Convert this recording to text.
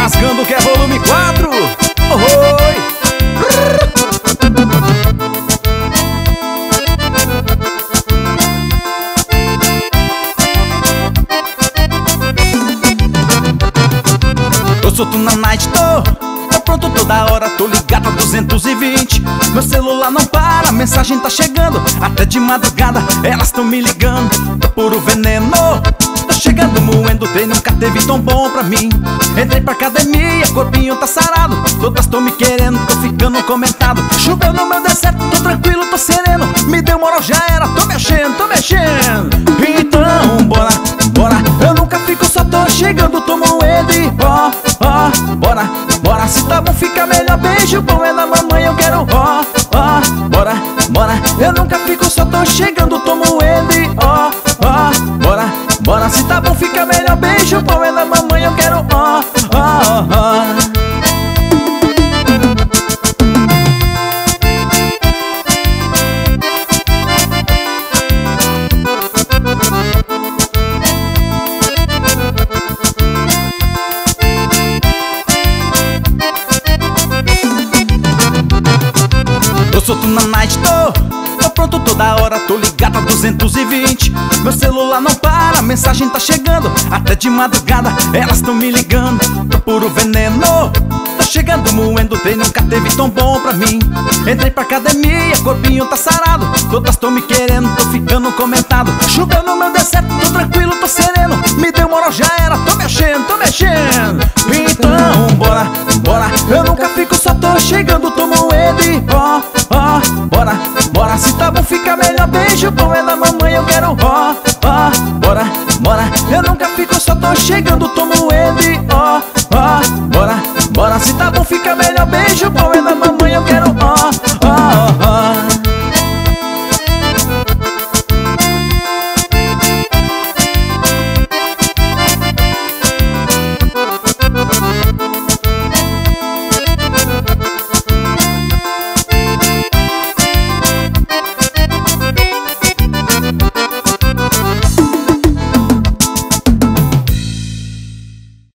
rasgando que é volume 4. Oi! Eu solto na night, tô pronto toda hora, tô ligado a 220. Meu celular não para, a mensagem tá chegando até de madrugada, elas tão me ligando. Tô puro veneno, tô chegando moendo, trem nunca teve tão bom pra mim. Entrei pra academia, corpinho tá sarado, todas tão me querendo, tô ficando comentado. Choveu no meu deserto, tô tranquilo, tô sereno. Me deu moral, já era, tô mexendo, tô mexendo. Então bora, bora, eu nunca fico, só tô chegando, tô moendo e bora, bora, se tá bom fica melhor. Beijo bom é da mamãe, eu quero bora, bora, eu nunca fico, só tô chegando, tô moendo e bora, bora, se tá bom fica melhor. Beijo bom é da mamãe, eu quero Eu solto na night, tô pronto toda hora, tô ligado a 220. Meu celular não para, a mensagem tá chegando até de madrugada, elas tão me ligando. Tô puro veneno, tô chegando moendo, trem nunca teve tão bom pra mim. Entrei pra academia, corpinho tá sarado, todas tão me querendo, tô ficando comentado. Choveu no meu deserto, tô tranquilo, tô sereno. Me deu moral, já era, tô mexendo, tô mexendo. Então bora, bora, eu nunca fico, só tô chegando, tô moendo e bora, bora, se tá bom fica melhor. Beijo bom é da mamãe, eu quero bora, bora, eu nunca fico, só tô chegando, tô moendo e